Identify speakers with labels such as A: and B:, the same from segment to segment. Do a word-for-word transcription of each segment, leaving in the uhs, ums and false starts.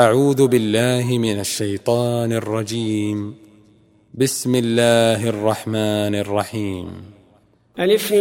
A: أعوذ بالله من الشيطان الرجيم. بسم الله الرحمن الرحيم.
B: ألف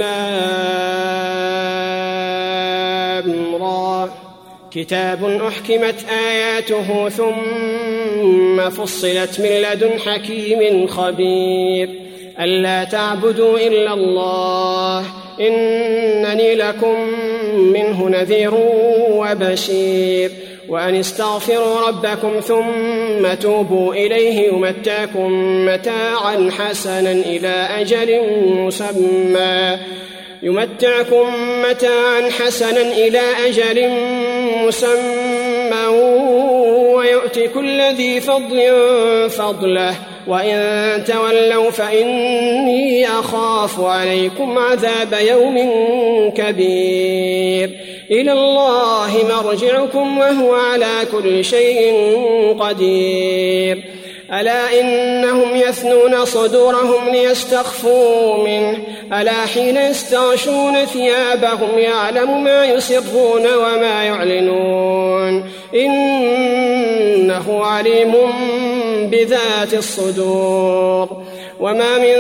B: لام را كتاب أحكمت آياته ثم فصلت من لدن حكيم خبير ألا تعبدوا إلا الله إنني لكم منه نذير وبشير وأن استغفروا ربكم ثم توبوا إليه يمتعكم متاعا حسنا إلى أجل مسمى يمتعكم متاعا حسنا إلى أجل مسمى ويؤتي كل ذي فضل فضله وإن تولوا فإني أخاف عليكم عذاب يوم كبير إلى الله مرجعكم وهو على كل شيء قدير ألا إنهم يثنون صدورهم ليستخفوا منه ألا حين يستغشون ثيابهم يعلم ما يسرون وما يعلنون إنه عليم بذات الصدور وما من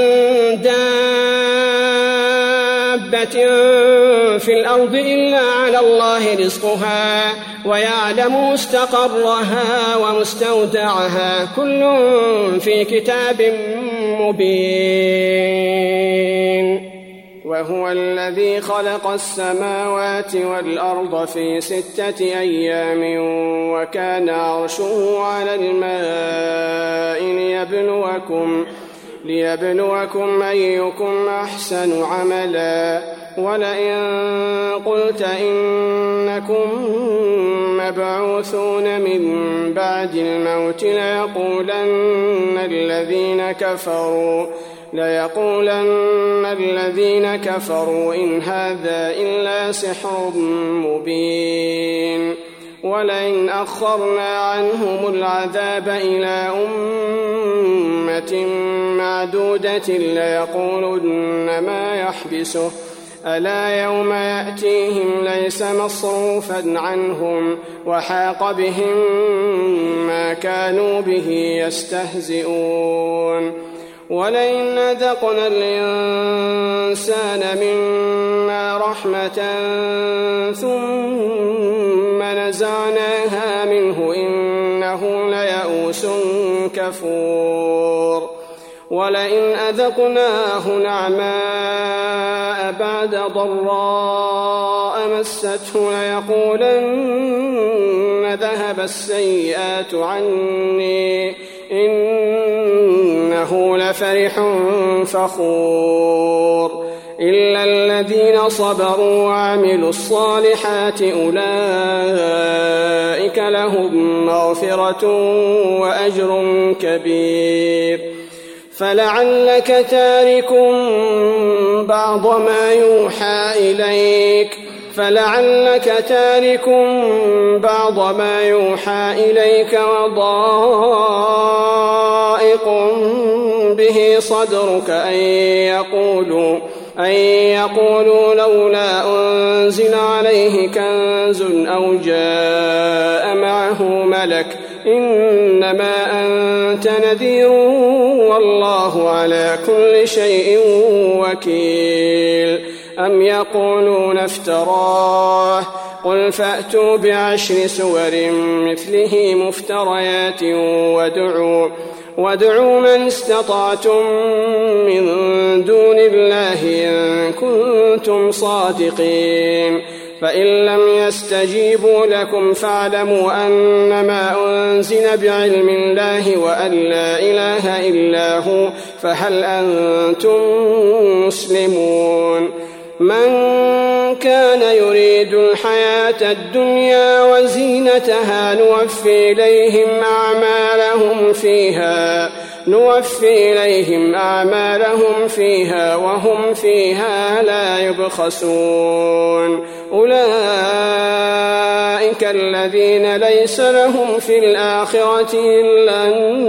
B: دابة في الأرض إلا على الله رزقها ويعلم مستقرها ومستودعها كل في كتاب مبين وهو الذي خلق السماوات والأرض في ستة أيام وكان عرشه على الماء ليبلوكم ليبلوكم أيكم أحسن عملا ولئن قلت إنكم مبعوثون من بعد الموت ليقولن الذين كفروا ليقولن الذين كفروا إن هذا إلا سحر مبين ولئن أخرنا عنهم العذاب إلى أمة معدودة ليقولن ما يحبسه ألا يوم يأتيهم ليس مصروفا عنهم وحاق بهم ما كانوا به يستهزئون ولئن أذقنا الإنسان منا رحمة ثم نزعناها منه إنه ليئوس كفور ولئن أذقناه نعماء بعد ضراء مسته ليقولن ذهب السيئات عني إنه لفرح فخور إلا الذين صبروا وعملوا الصالحات أولئك لهم مغفرة وأجر كبير فلعلك تارك بعض ما يوحى إليك فلعلك تارك بعض ما يوحى إليك وضائق به صدرك أن يقولوا أن يقولوا لولا أنزل عليه كنز أو جاء معه ملك إنما أنت نذير والله على كل شيء وكيل أم يقولون افتراه قل فأتوا بعشر سور مثله مفتريات وادعوا وادعوا من استطعتم من دون الله إن كنتم صادقين فإن لم يستجيبوا لكم فاعلموا أنما أنزل بعلم الله وأن لا إله إلا هو فهل أنتم مسلمون من كان يريد الحياة الدنيا وزينتها نوفي إليهم أعمالهم فيها نوفي إليهم أعمالهم فيها وهم فيها لا يبخسون أولئك الذين ليس لهم في الآخرة إلا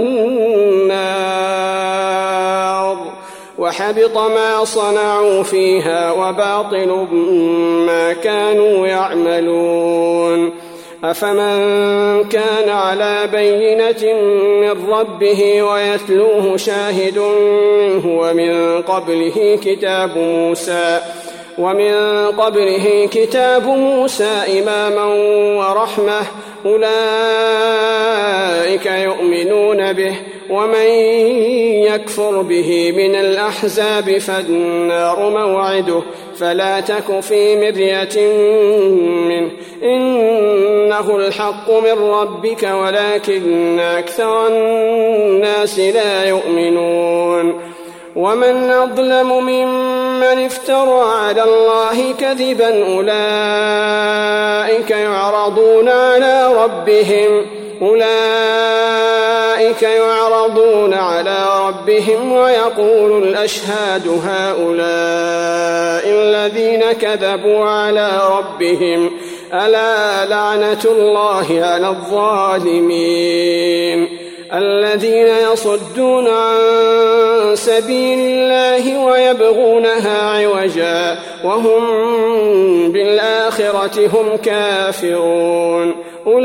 B: النار وحبط ما صنعوا فيها وباطل ما كانوا يعملون أفمن كان على بينة من ربه ويتلوه شاهد منه ومن قبله كتاب موسى ومن قبله كتاب موسى إماما ورحمة أولئك يؤمنون به ومن يكفر به من الأحزاب فالنار موعده فلا تك في مرية منه إنه الحق من ربك ولكن أكثر الناس لا يؤمنون ومن أظلم ممن افترى على الله كذبا أولئك يعرضون على ربهم أولئك يعرضون على ربهم ويقول الأشهاد هؤلاء الذين كذبوا على ربهم ألا لعنة الله على الظالمين الذين يصدون عن سبيل الله ويبغونها عوجا وهم بالآخرة هم كافرون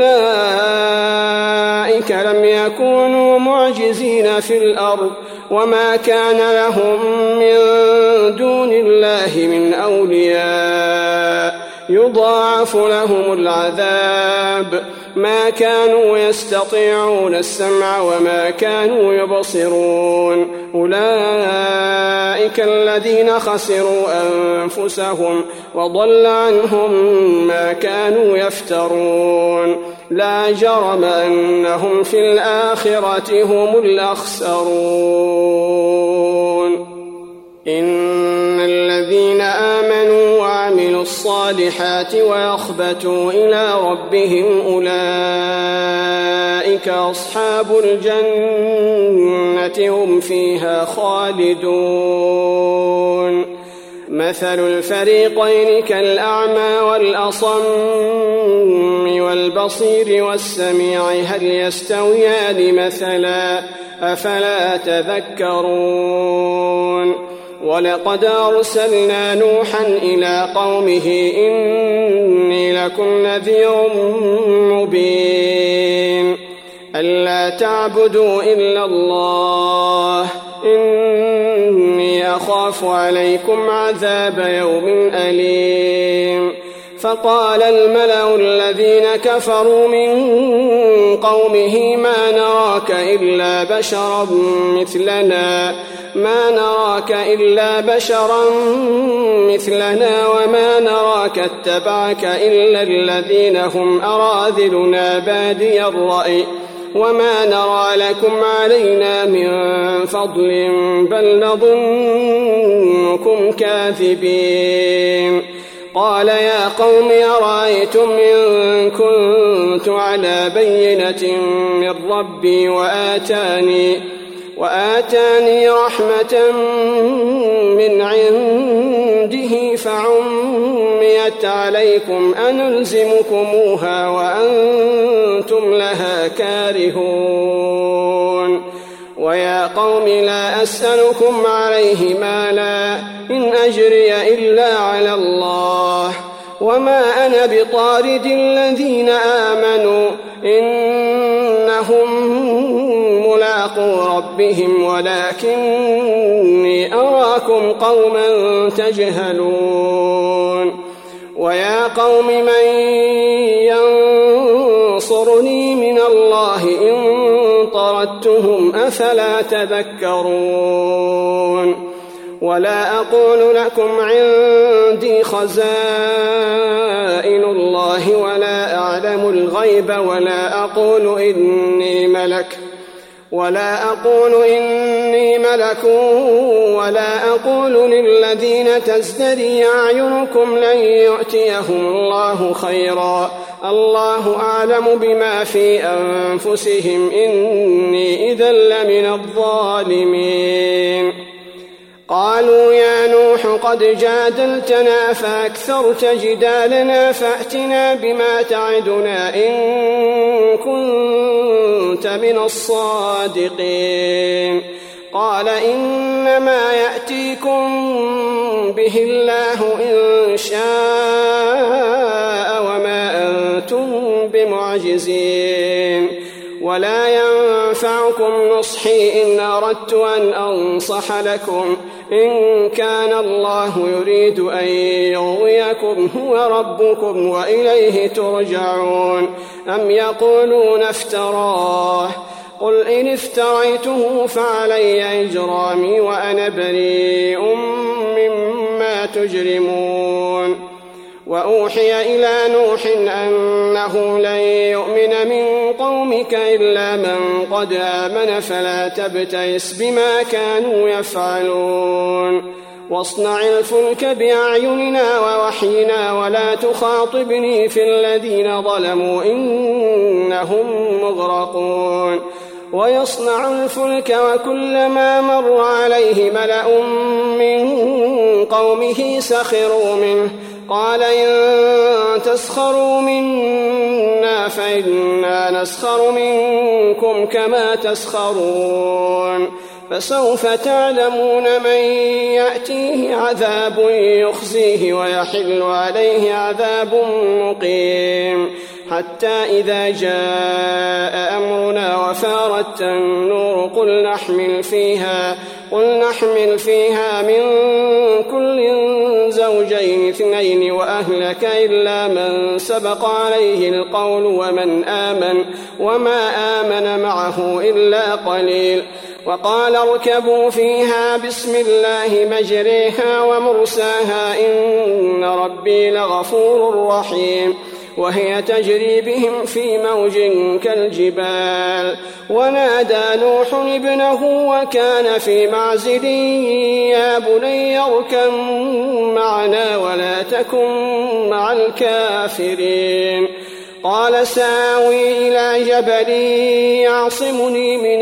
B: أولئك لم يكونوا معجزين في الأرض وما كان لهم من دون الله من أولياء يضاعف لهم العذاب ما كانوا يستطيعون السمع وما كانوا يبصرون أولئك الذين خسروا أنفسهم وضل عنهم ما كانوا يفترون لا جرم أنهم في الآخرة هم الأخسرون إن الذين آمنوا وعملوا الصالحات وأخبتوا إلى ربهم أولئك أصحاب الجنة هم فيها خالدون مثل الفريقين كالأعمى والأصم والبصير والسميع هل يستويان مثلا أفلا تذكرون ولقد أرسلنا نوحا إلى قومه إني لكم نذير مبين ألا تعبدوا إلا الله إني أخاف عليكم عذاب يوم أليم فقال الملأ الذين كفروا من قومه ما نراك إلا بشرا مثلنا ما نراك إلا بشرا مثلنا وما نراك اتبعك إلا الذين هم أراذلنا بادي الرأي وما نرى لكم علينا من فضل بل نظنكم كاذبين قال يا قوم أرأيتم إن كنت على بينة من ربي وآتاني وآتاني رحمة من عنده فعميت عليكم أنلزمكموها وأنتم لها كارهون ويا قوم لا أسألكم عليه مالا إن أجري إلا على الله وما أنا بطارد الذين آمنوا إنهم ملاقو ربهم ولكني أراكم قوما تجهلون ويا قوم من ينصرني من الله إن طردتهم أفلا تذكرون ولا أقول لكم عندي خزائن الله ولا أعلم الغيب ولا أقول إني ملك ولا أقول إني ملك ولا أقول للذين تزدري أعينكم لن يؤتيهم الله خيرا الله أعلم بما في أنفسهم إني إذا لمن الظالمين قالوا يا نوح قد جادلتنا فأكثرت جدالنا فأتنا بما تعدنا إن كنت من الصادقين قال إنما يأتيكم به الله إن شاء وما أنتم بمعجزين ولا ينفعكم نصحي إن أردت أن أنصح لكم إن كان الله يريد أن يغويكم هو ربكم وإليه ترجعون أم يقولون افتراه قل إن افتريته فعلي إجرامي وأنا بريء مما تجرمون وأوحي إلى نوح أنه لن يؤمن من قومك إلا من قد آمن فلا تبتئس بما كانوا يفعلون واصنع الفلك بأعيننا ووحينا ولا تخاطبني في الذين ظلموا إنهم مغرقون ويصنع الفلك وكلما مر عليه ملأ من قومه سخروا منه قال إن تسخروا منا فإنا نسخر منكم كما تسخرون فسوف تعلمون من يأتيه عذاب يخزيه ويحل عليه عذاب مقيم حتى إذا جاء أمرنا وفارت النور قل نحمل فيها قل نحمل فيها من كل زوجين اثنين وأهلك إلا من سبق عليه القول ومن آمن وما آمن معه إلا قليل وقال اركبوا فيها بسم الله مجريها ومرساها إن ربي لغفور رحيم وهي تجري بهم في موج كالجبال ونادى نوح ابنه وكان في معزل يا بني اركب معنا ولا تكن مع الكافرين قال سآوي إلى جبل يعصمني من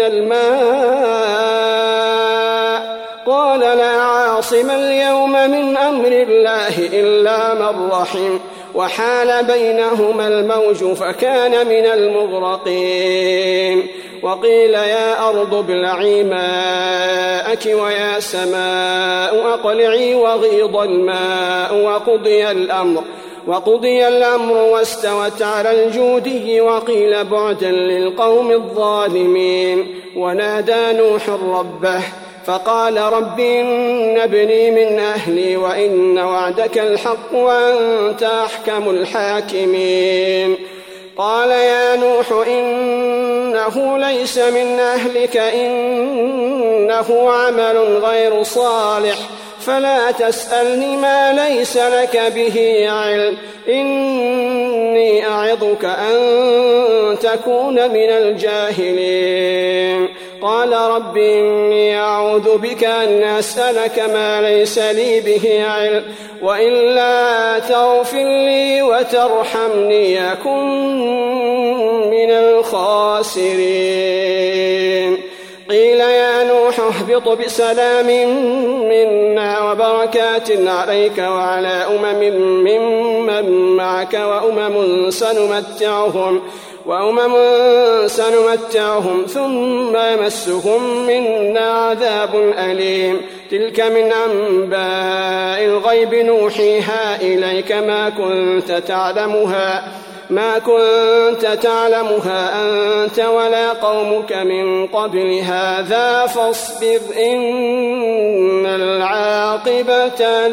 B: الماء قال لا عاصم اليوم من أمر الله إلا من رحم وحال بينهما الموج فكان من المغرقين وقيل يا أرض ابلعي ماءك ويا سماء أقلعي وغيض الماء وقضي الأمر وقضي الأمر واستوت على الجودي وقيل بعدا للقوم الظالمين ونادى نوح ربه فقال رب إن ابني من أهلي وإن وعدك الحق وأنت أحكم الحاكمين قال يا نوح إنه ليس من أهلك إنه عمل غير صالح فلا تسألني ما ليس لك به علم إني أعظك أن تكون من الجاهلين قال رب إني أعوذ بك أن أسألك ما ليس لي به علم وإلا تغفر لي وترحمني أكن من الخاسرين قيل يا نوح اهبط بسلام منا وبركات عليك وعلى أمم ممن معك وأمم سنمتعهم وأمم سنمتعهم ثم يمسهم منا عذاب أليم تلك من أنباء الغيب نوحيها إليك ما كنت تعلمها ما كنت تعلمها أنت ولا قومك من قبل هذا فاصبر إن العاقبة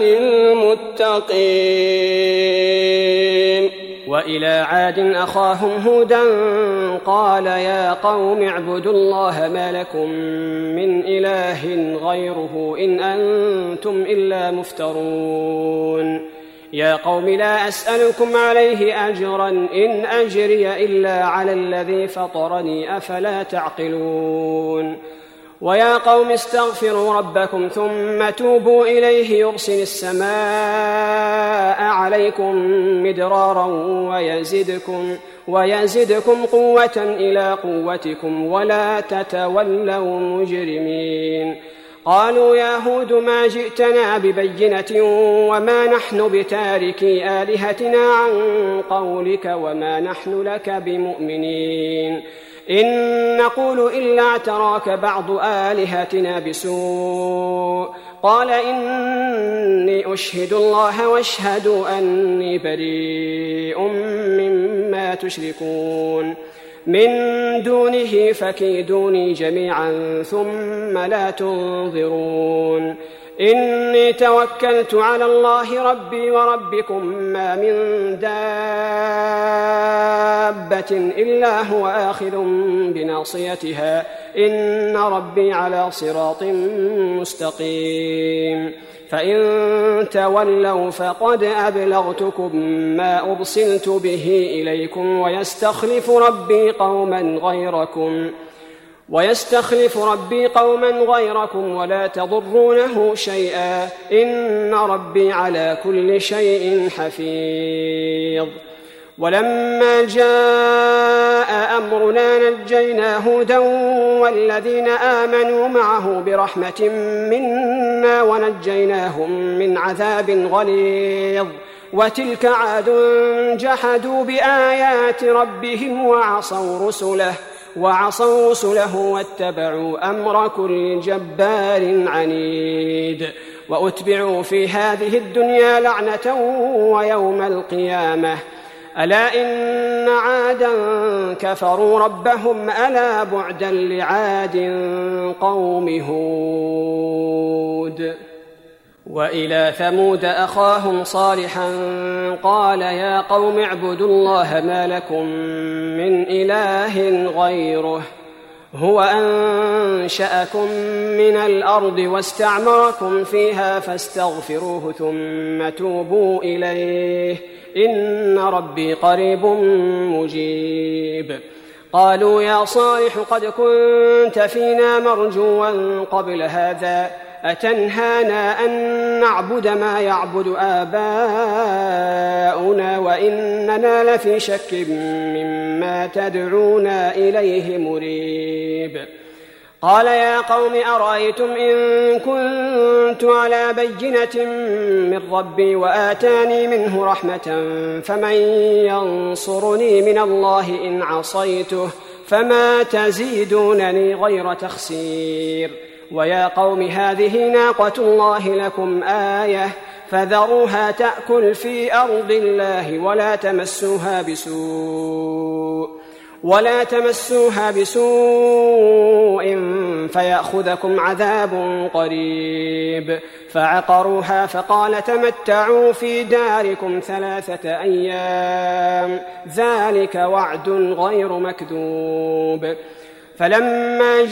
B: للمتقين
C: وإلى عاد أخاهم هودا قال يا قوم اعبدوا الله ما لكم من إله غيره إن أنتم إلا مفترون يا قوم لا أسألكم عليه أجرا إن أجري إلا على الذي فطرني أفلا تعقلون ويا قوم استغفروا ربكم ثم توبوا إليه يرسل السماء عليكم مدرارا ويزدكم, ويزدكم قوة إلى قوتكم ولا تتولوا مجرمين قالوا يا هود ما جئتنا ببينة وما نحن بتاركي آلهتنا عن قولك وما نحن لك بمؤمنين إن نقول إلا اعتراك بعض آلهتنا بسوء قال إني أشهد الله واشهدوا أني بريء مما تشركون من دونه فكيدوني جميعا ثم لا تنظرون إني توكلت على الله ربي وربكم ما من دابة إلا هو آخذ بناصيتها إن ربي على صراط مستقيم فإن تولوا فقد أبلغتكم ما أرسلت به إليكم ويستخلف ربي قوما غيركم ويستخلف ربي قوما غيركم ولا تضرونه شيئا إن ربي على كل شيء حفيظ ولما جاء أمرنا نجينا هودا والذين آمنوا معه برحمة منا ونجيناهم من عذاب غليظ وتلك عاد جحدوا بآيات ربهم وعصوا رسله وعصوا رسله واتبعوا أمر كل جبار عنيد وأتبعوا في هذه الدنيا لعنة ويوم القيامة ألا إن عادا كفروا ربهم ألا بعدا لعاد قوم هود وإلى ثمود أخاهم صالحا قال يا قوم اعبدوا الله ما لكم من إله غيره هو أنشأكم من الأرض واستعمركم فيها فاستغفروه ثم توبوا إليه إن ربي قريب مجيب قالوا يا صالح قد كنت فينا مرجوا قبل هذا أتنهانا أن نعبد ما يعبد آباؤنا وإننا لفي شك مما تدعونا إليه مريب قال يا قوم أرأيتم إن كنت على بينة من ربي وآتاني منه رحمة فمن ينصرني من الله إن عصيته فما تزيدونني غير تخسير ويا قوم هذه ناقة الله لكم آية فذروها تأكل في أرض الله ولا تمسوها بسوء ولا تمسوها بسوء فيأخذكم عذاب قريب فعقروها فقال تمتعوا في داركم ثلاثة أيام ذلك وعد غير مكذوب فلما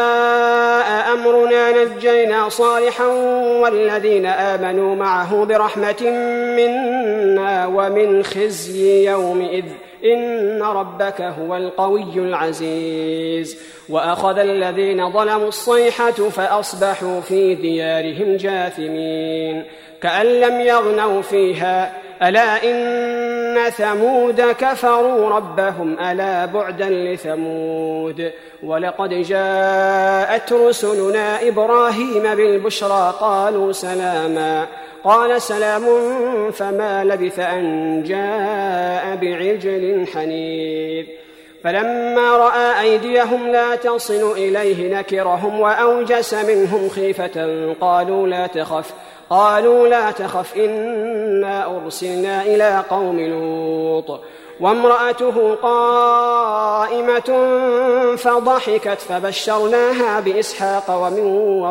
C: جاء أمرنا نجينا صالحا والذين آمنوا معه برحمة منا ومن خزي يومئذ إن ربك هو القوي العزيز وأخذ الذين ظلموا الصيحة فأصبحوا في ديارهم جاثمين كأن لم يغنوا فيها ألا إن ثمود كفروا ربهم ألا بعدا لثمود ولقد جاءت رسلنا إبراهيم بالبشرى قالوا سلاما قال سلام فما لبث أن جاء بعجل حنيذ فلما رأى أيديهم لا تصل إليه نكرهم وأوجس منهم خيفة قالوا لا تخف قالوا لا تخف إنا أرسلنا إلى قوم لوط وامرأته قائمة فضحكت فبشرناها بإسحاق ومن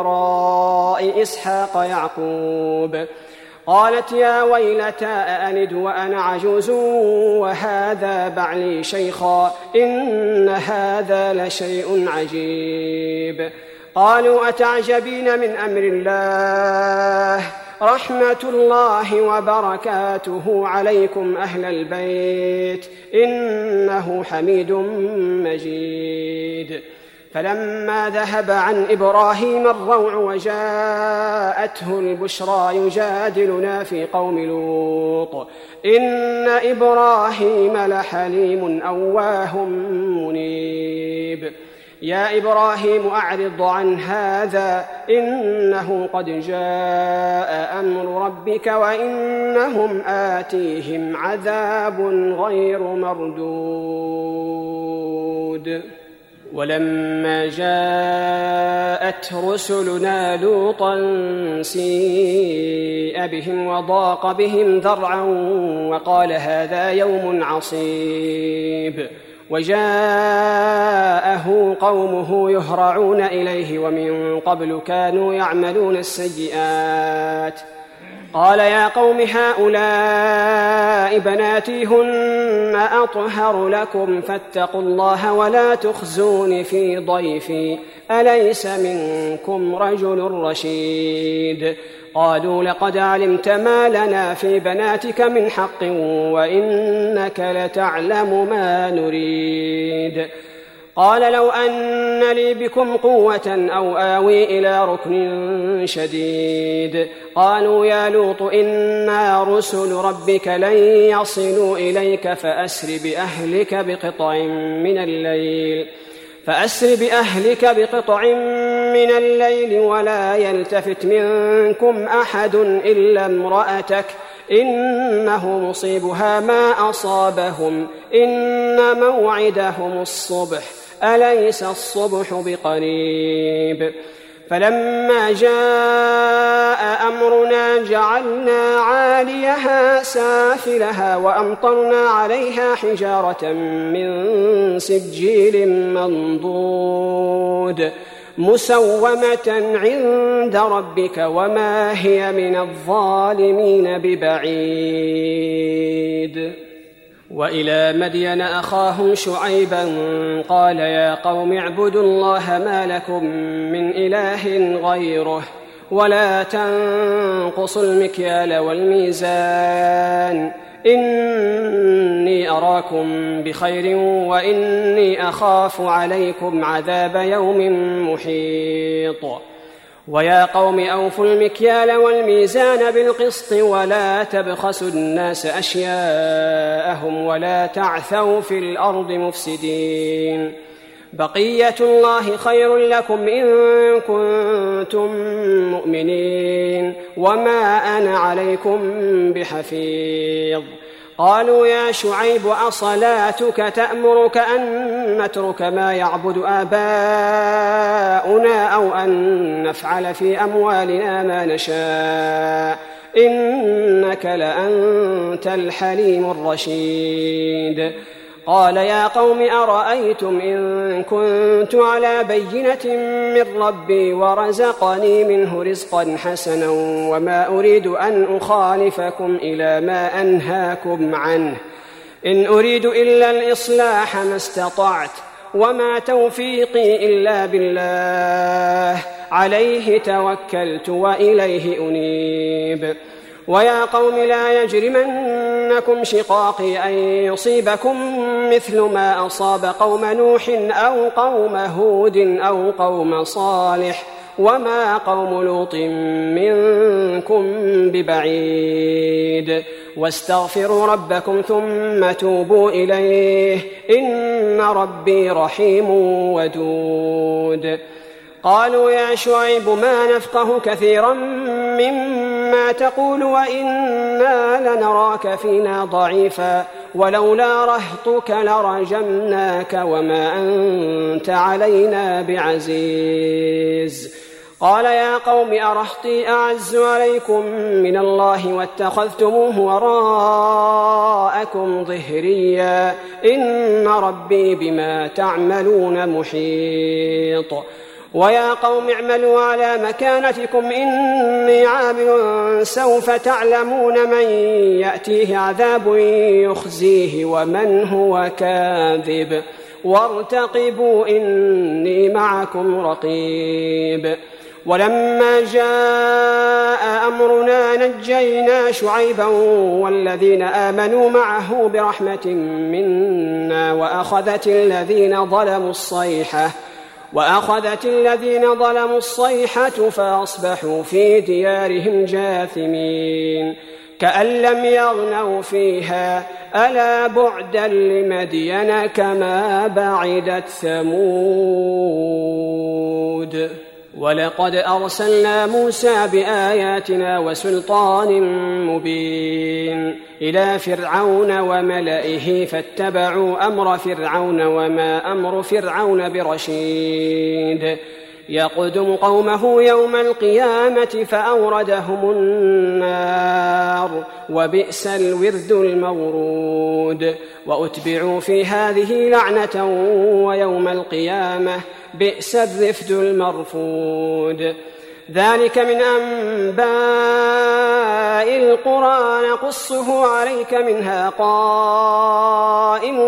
C: وراء إسحاق يعقوب قالت يا ويلتى أألد وأنا عجوز وهذا بعلي شيخا إن هذا لشيء عجيب قالوا أتعجبين من أمر الله رحمة الله وبركاته عليكم أهل البيت إنه حميد مجيد فلما ذهب عن إبراهيم الروع وجاءته البشرى يجادلنا في قوم لوط إن إبراهيم لحليم أواه منيب يا إبراهيم أعرض عن هذا إنه قد جاء أمر ربك وإنهم آتيهم عذاب غير مردود ولما جاءت رسلنا لوطا سيء بهم وضاق بهم ذرعا وقال هذا يوم عصيب وجاءه قومه يهرعون إليه ومن قبل كانوا يعملون السيئات قال يا قوم هؤلاء بناتي هن أطهر لكم فاتقوا الله ولا تخزون في ضيفي أليس منكم رجل رشيد قالوا لقد علمت ما لنا في بناتك من حق وإنك لتعلم ما نريد قال لو أن لي بكم قوة أو آوي إلى ركن شديد قالوا يا لوط إنا رسل ربك لن يصلوا إليك فأسر بأهلك بقطع من الليل فأسر بأهلك بقطع من الليل ولا يلتفت منكم أحد إلا امرأتك إنه مصيبها ما أصابهم إن موعدهم الصبح أليس الصبح بقريب فلما جاء أمرنا جعلنا عاليها سافلها وأمطرنا عليها حجارة من سجيل منضود مسومة عند ربك وما هي من الظالمين ببعيد وإلى مدين أخاهم شعيبا قال يا قوم اعبدوا الله ما لكم من إله غيره ولا تنقصوا المكيال والميزان إني أراكم بخير وإني أخاف عليكم عذاب يوم محيط ويا قوم أوفوا المكيال والميزان بالقسط ولا تبخسوا الناس أشياءهم ولا تعثوا في الأرض مفسدين بقية الله خير لكم إن كنتم مؤمنين وما أنا عليكم بحفيظ قالوا يا شعيب أصلاتك تأمرك أن نترك ما يعبد آباؤنا أو أن نفعل في أموالنا ما نشاء إنك لأنت الحليم الرشيد قال يا قوم أرأيتم إن كنت على بينة من ربي ورزقني منه رزقا حسنا وما أريد أن أخالفكم إلى ما أنهاكم عنه إن أريد إلا الإصلاح ما استطعت وما توفيقي إلا بالله عليه توكلت وإليه أنيب ويا قوم لا يجرمنكم شقاقي أن يصيبكم مثل ما أصاب قوم نوح أو قوم هود أو قوم صالح وما قوم لوط منكم ببعيد واستغفروا ربكم ثم توبوا إليه إن ربي رحيم ودود قالوا يا شعيب ما نفقه كثيرا مما تقول وإنا لنراك فينا ضعيفا ولولا رهطك لرجمناك وما أنت علينا بعزيز قال يا قوم أرهطي أعز عليكم من الله واتخذتموه وراءكم ظهريا إن ربي بما تعملون محيط ويا قوم اعملوا على مكانتكم إني عامل سوف تعلمون من يأتيه عذاب يخزيه ومن هو كاذب وارتقبوا إني معكم رقيب ولما جاء أمرنا نجينا شعيبا والذين آمنوا معه برحمة منا وأخذت الذين ظلموا الصيحة وأخذت الذين ظلموا الصيحة فأصبحوا في ديارهم جاثمين كأن لم يغنوا فيها ألا بعدا لمدين كما بعدت ثمود ولقد أرسلنا موسى بآياتنا وسلطان مبين إلى فرعون وملئه فاتبعوا أمر فرعون وما أمر فرعون برشيد يقدم قومه يوم القيامة فأوردهم النار وبئس الورد المورود وأتبعوا في هذه لعنة ويوم القيامة بئس الرفد المرفود ذلك من أنباء القرى نقصه عليك منها قائم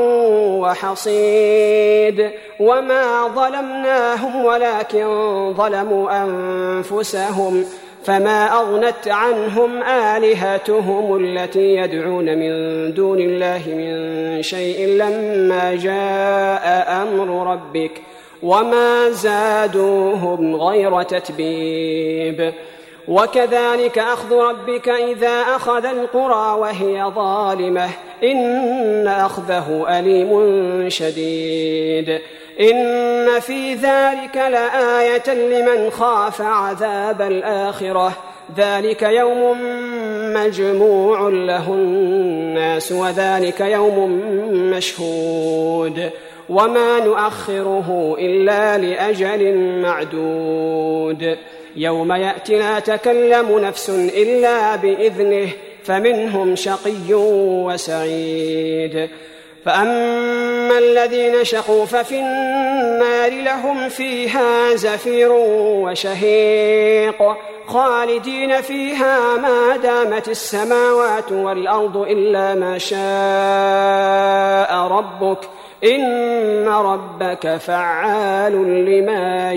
C: وحصيد وما ظلمناهم ولكن ظلموا أنفسهم فما أغنت عنهم آلهتهم التي يدعون من دون الله من شيء لما جاء أمر ربك وما زادوهم غير تتبيب وكذلك أخذ ربك إذا أخذ القرى وهي ظالمة إن أخذه أليم شديد إن في ذلك لآية لمن خاف عذاب الآخرة ذلك يوم مجموع له الناس وذلك يوم مشهود وما نؤخره إلا لأجل معدود يوم يأتي لا تكلم نفس إلا بإذنه فمنهم شقي وسعيد فأما الذين شقوا ففي النار لهم فيها زفير وشهيق خالدين فيها ما دامت السماوات والأرض إلا ما شاء ربك إن ربك فعال لما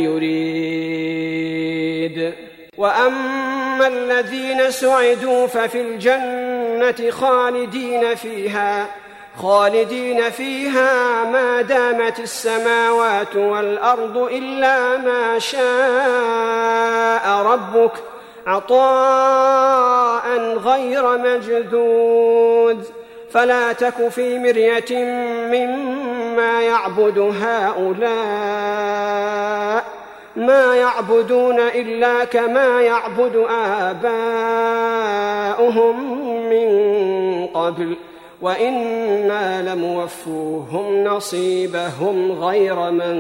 C: يريد وأما الذين سعدوا ففي الجنة خالدين فيها خالدين فيها ما دامت السماوات والأرض إلا ما شاء ربك عطاء غير مجذوذ فلا تك في مرية مما يعبد هؤلاء ما يعبدون إلا كما يعبد آباؤهم من قبل وإنا لموفوهم نصيبهم غير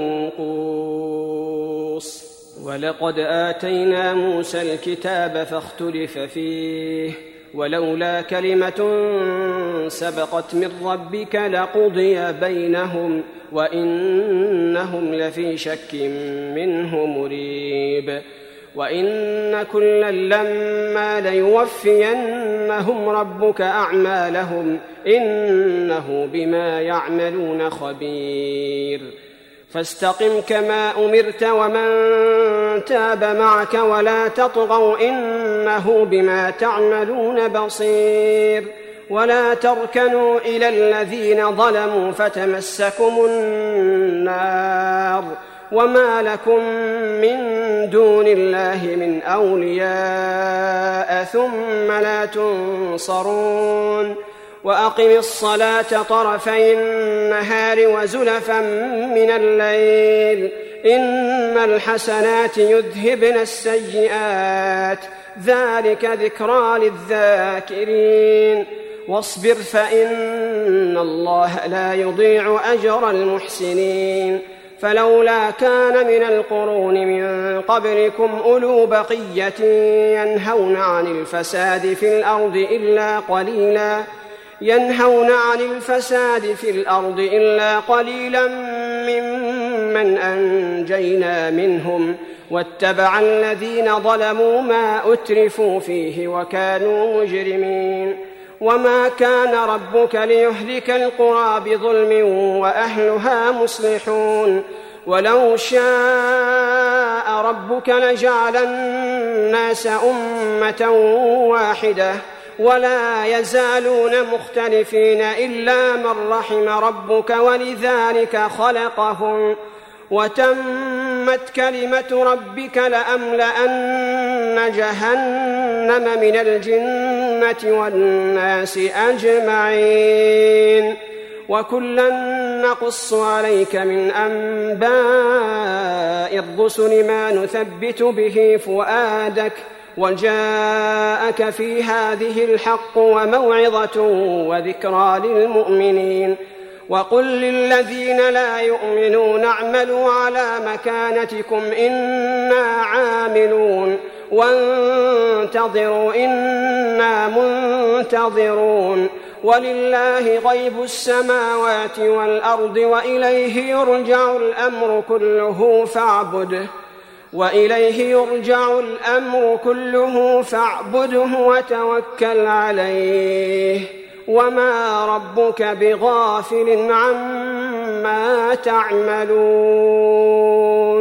C: منقوص ولقد آتينا موسى الكتاب فاختلف فيه ولولا كلمة سبقت من ربك لقضي بينهم وإنهم لفي شك منه مريب وإن كلا لما ليوفينهم ربك أعمالهم إنه بما يعملون خبير فاستقم كما أمرت ومن تاب معك ولا تطغوا إنه بما تعملون بصير ولا تركنوا إلى الذين ظلموا فتمسكم النار وما لكم من دون الله من أولياء ثم لا تنصرون وأقم الصلاة طرفي النهار وزلفا من الليل إن الحسنات يذهبن السيئات ذلك ذكرى للذاكرين واصبر فإن الله لا يضيع أجر المحسنين فلولا كان من القرون من قبلكم أولو بقية ينهون عن الفساد في الأرض إلا قليلا ينهون عن الفساد في الأرض إلا قليلا ممن أنجينا منهم واتبع الذين ظلموا ما أترفوا فيه وكانوا مجرمين وما كان ربك ليهلك القرى بظلم وأهلها مصلحون ولو شاء ربك لجعل الناس أمة واحدة ولا يزالون مختلفين إلا من رحم ربك ولذلك خلقهم وتمت كلمة ربك لأملأن جهنم من الجنة والناس أجمعين وكلا نقص عليك من أنباء الرسل ما نثبت به فؤادك وجاءك في هذه الحق وموعظة وذكرى للمؤمنين وقل للذين لا يؤمنون اعملوا على مكانتكم إنا عاملون وانتظروا إنا منتظرون ولله غيب السماوات والأرض وإليه يرجع الأمر كله فاعبده وإليه يرجع الأمر كله فاعبده وتوكل عليه وما ربك بغافل عما تعملون.